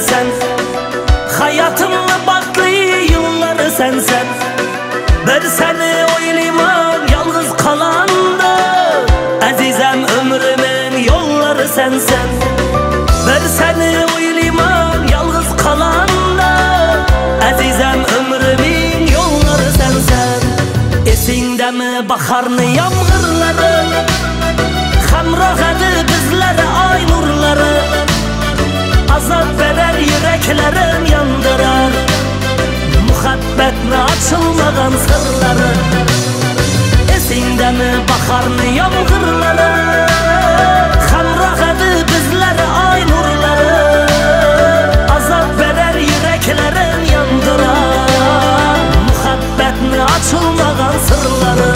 sensen. Hayatımda baklı yılları sensen. Bir seni oylayman yalnız kalanda. Azizem ömrümün yolları sensen. Bir seni oylayman yalnız kalanda. Azizem ömrümün yolları sensen. Esinde mi baharını yağmurları, hamroh edi bizlere ay nurları. Azap verer yüreklerin yandırar. Muhabbetle açılmadan sırları. Esinde mi baharını yağmurları, hamroh edi bizlere ay nurları. Azap verer yüreklerin yandırar. Muhabbetle açılmadan sırları.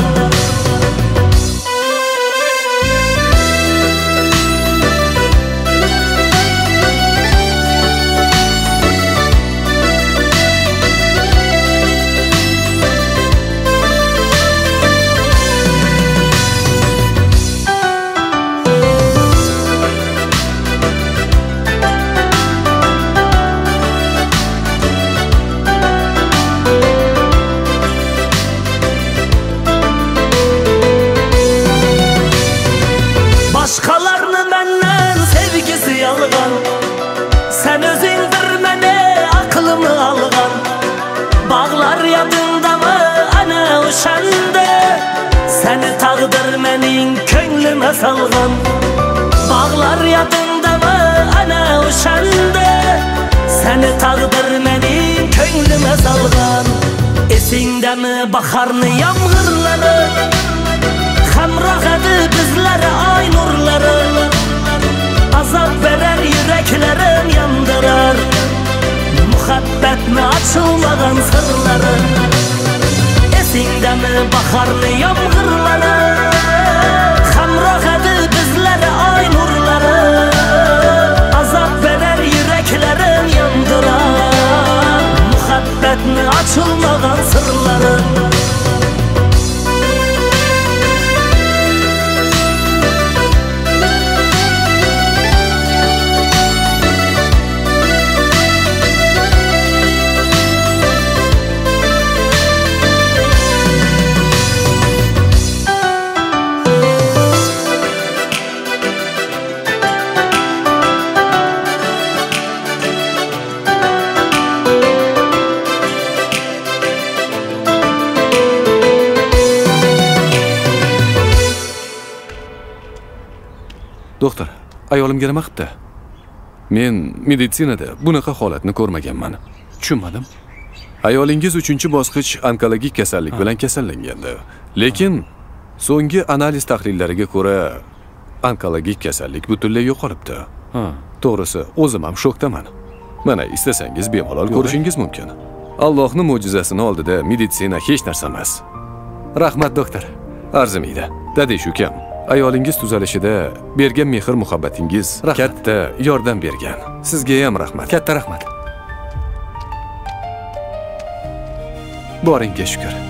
Başkalarını benden sevgisi yalgan. Sen özündür mene aklımı algan. Bağlar yadında mı ana uşandı. Seni tağdır menin könlüme salgan. Bağlar yadında mı ana uşandı. Seni tağdır menin könlüme salgan. Esinde mi baharını yağmurları, hamroh edi bizlere ay nurları. Azap verer yüreklerin yandırar. Muhabbetle açılmadan sırları. Esinde mi baharını yağmurları, hamroh edi bizlere ay nurları. Azap verer yüreklerin yandırar. Muhabbetle açılmadan sırları. Doktor, ayolimga nima qilibdi? Men meditsinada bunaqa holatni ko'rmaganman. Tushunmadim. Ayolingiz 3-bosqich onkologik kasallik bilan kasallangandi. Lekin so'nggi analiz tahlillariga ko'ra onkologik kasallik butunlay yo'qolibdi. To'g'risi, o'zim ham shokdaman. Mana istasangiz bemalol ko'rishingiz mumkin. Allohning mo'jizasini oldida meditsina hech narsa emas. Rahmat doktor. Arzimaydi. Dadish ukam, ayolingiz tuzalishida bergan mehr muhabbatingiz katta yordam bergan. Sizga ham rahmat. Katta rahmat. Boringga shukr.